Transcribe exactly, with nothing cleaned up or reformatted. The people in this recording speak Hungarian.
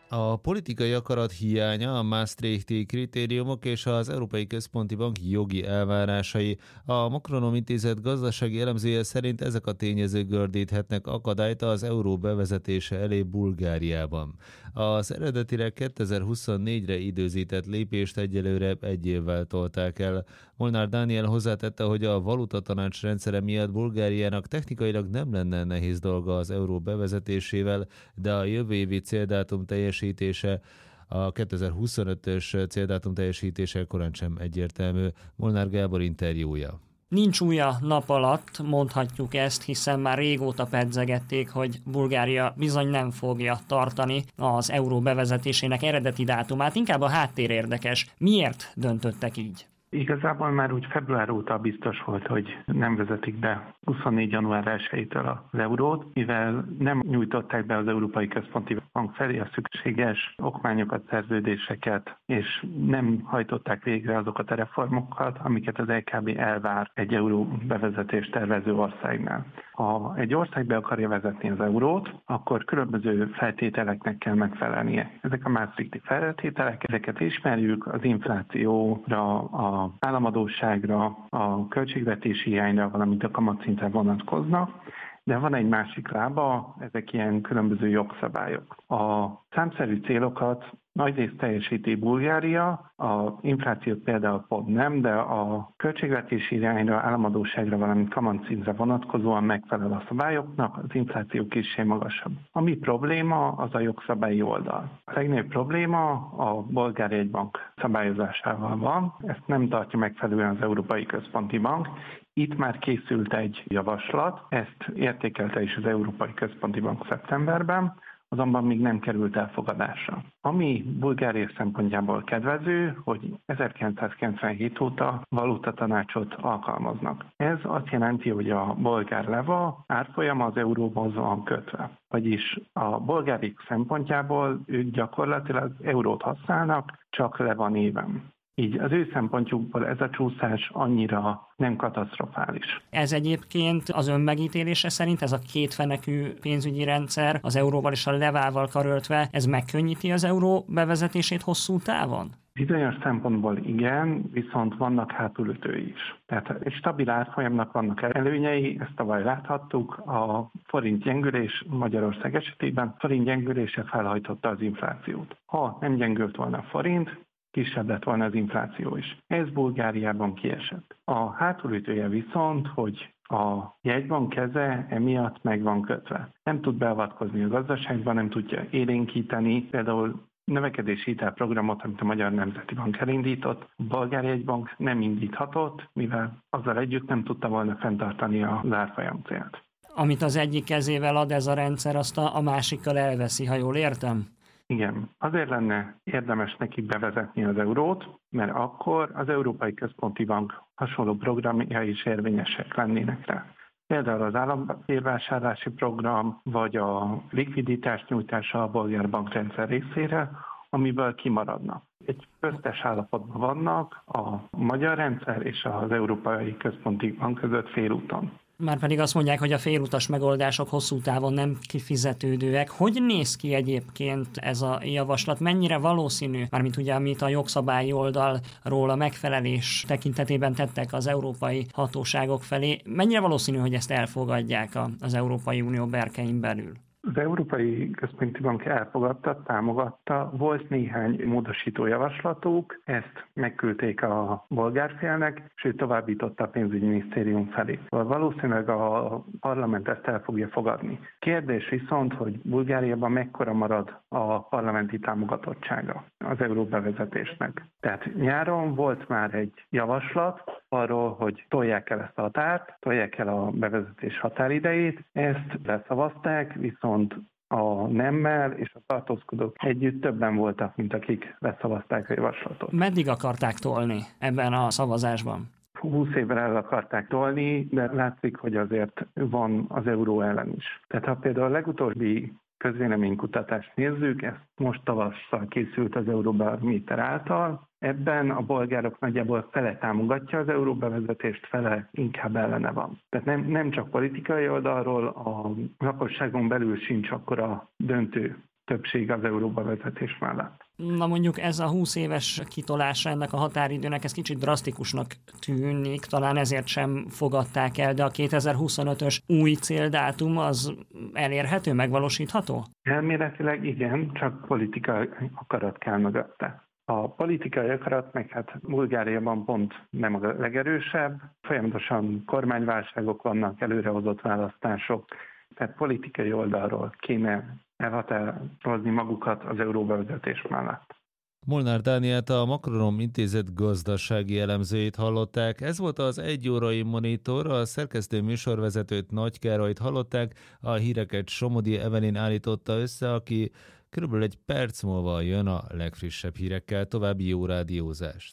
A politikai akarat hiánya, a Maastrichti kritériumok és az Európai Központi Bank jogi elvárásai. A Macronom Intézet gazdasági elemzője szerint ezek a tényezők gördíthetnek akadályt az euró bevezetése elé Bulgáriában. Az eredetileg kétezer-huszonnégyre időzített lépést egyelőre egy évvel tolták el. Molnár Dániel hozzátette, hogy a valutatanács rendszere miatt Bulgáriának technikailag nem lenne nehéz dolga az euró bevezetésével, de a jövő évi céldátum teljesítése, a kétezer-huszonötös céldátum teljesítése korán sem egyértelmű. Molnár Gábor interjúja. Nincs újja nap alatt, mondhatjuk ezt, hiszen már régóta pedzegették, hogy Bulgária bizony nem fogja tartani az euró bevezetésének eredeti dátumát. Inkább a háttér érdekes. Miért döntöttek így? Igazából már úgy február óta biztos volt, hogy nem vezetik be huszonnégy január elsejétől az eurót, mivel nem nyújtották be az Európai Központi Bank felé a szükséges okmányokat, szerződéseket, és nem hajtották végre azokat a reformokat, amiket az é ká bé elvár egy euró bevezetést tervező országnál. Ha egy ország be akarja vezetni az eurót, akkor különböző feltételeknek kell megfelelnie. Ezek a Maastrichti feltételek, ezeket ismerjük, az inflációra, az államadósságra, a költségvetési hiányra, valamint a kamatszintre vonatkoznak, de van egy másik lába, ezek ilyen különböző jogszabályok. A számszerű célokat nagyrészt teljesíti Bulgária, a inflációt például pont nem, de a költségvetési irányra, államadósságra, valamint kamatszintre vonatkozóan megfelel a szabályoknak, az infláció kissé magasabb. Ami probléma, az a jogszabályi oldal. A legnagyobb probléma a bolgár jegybank szabályozásával van, ezt nem tartja megfelelően az Európai Központi Bank. Itt már készült egy javaslat, ezt értékelte is az Európai Központi Bank szeptemberben, azonban még nem került elfogadásra. Ami Bulgária szempontjából kedvező, hogy ezerkilencszázkilencvenhét óta valutatanácsot alkalmaznak. Ez azt jelenti, hogy a bolgár leva árfolyama az euróhoz van kötve. Vagyis a bolgárik szempontjából ők gyakorlatilag eurót használnak, csak leva néven. Így az ő szempontjukból ez a csúszás annyira nem katasztrofális. Ez egyébként az ön megítélése szerint, ez a kétfenekű pénzügyi rendszer, az euróval és a levával karöltve, ez megkönnyíti az euró bevezetését hosszú távon? Bizonyos szempontból igen, viszont vannak hátulütői is. Tehát egy stabil árfolyamnak vannak előnyei, ezt tavaly láthattuk, a forint gyengülés Magyarország esetében forint gyengülése felhajtotta az inflációt. Ha nem gyengült volna a forint, kisebb lett volna az infláció is. Ez Bulgáriában kiesett. A hátulütője viszont, hogy a jegybank keze emiatt meg van kötve. Nem tud beavatkozni a gazdaságban, nem tudja élénkíteni, például növekedési hitelprogramot, amit a Magyar Nemzeti Bank elindított, a bolgár jegybank nem indíthatott, mivel azzal együtt nem tudta volna fenntartani az árfolyam célt. Amit az egyik kezével ad ez a rendszer, azt a, a másikkal elveszi, ha jól értem? Igen, azért lenne érdemes nekik bevezetni az eurót, mert akkor az Európai Központi Bank hasonló programjai is érvényesek lennének rá. Például az állampapírvásárlási program, vagy a likviditás nyújtása a bolgár bankrendszer részére, amiből kimaradnak. Egy köztes állapotban vannak a magyar rendszer és az Európai Központi Bank között félúton. Márpedig azt mondják, hogy a félutas megoldások hosszú távon nem kifizetődőek. Hogy néz ki egyébként ez a javaslat? Mennyire valószínű, mármint ugye, amit a jogszabályi oldalról a megfelelés tekintetében tettek az európai hatóságok felé, mennyire valószínű, hogy ezt elfogadják az Európai Unió berkein belül? Az Európai Központi Bank elfogadta, támogatta, volt néhány módosító javaslatuk, ezt megküldték a bolgár félnek, és ő továbbította a pénzügyminisztérium felé. Valószínűleg a parlament ezt el fogja fogadni. Kérdés viszont, hogy Bulgáriában mekkora marad a parlamenti támogatottsága az euró bevezetésnek. Tehát nyáron volt már egy javaslat arról, hogy tolják el ezt a határt, tolják el a bevezetés határidejét, ezt leszavazták, viszont a nemmel és a tartózkodók együtt többen voltak, mint akik leszavazták a javaslatot. Meddig akarták tolni ebben a szavazásban? húsz évvel el akarták tolni, de látszik, hogy azért van az euró ellen is. Tehát ha például a legutóbbi közvéleménykutatást nézzük, ez most tavasszal készült az Euróbarométer által. Ebben a bolgárok nagyjából fele támogatja az euró bevezetést, fele inkább ellene van. Tehát nem, nem csak politikai oldalról, a lakosságon belül sincs akkora döntő többség az euróba vezetés mellett. Na mondjuk ez a húsz éves kitolása ennek a határidőnek, ez kicsit drasztikusnak tűnik, talán ezért sem fogadták el, de a kétezer-huszonötös új céldátum az elérhető, megvalósítható? Elméletileg igen, csak politikai akarat kell mögötte. A politikai akarat meg hát Bulgáriában pont nem a legerősebb, folyamatosan kormányválságok vannak, előrehozott választások, tehát politikai oldalról kéne elhatározni magukat az euróbevezetés mellett. Molnár Dánielt, a Makronom Intézet gazdasági elemzőjét hallották. Ez volt az egyórai monitor, a szerkesztő műsorvezetőt Nagy Károlyt hallották, a híreket Somodi Evelyn állította össze, aki körülbelül egy perc múlva jön a legfrissebb hírekkel. További jó rádiózást!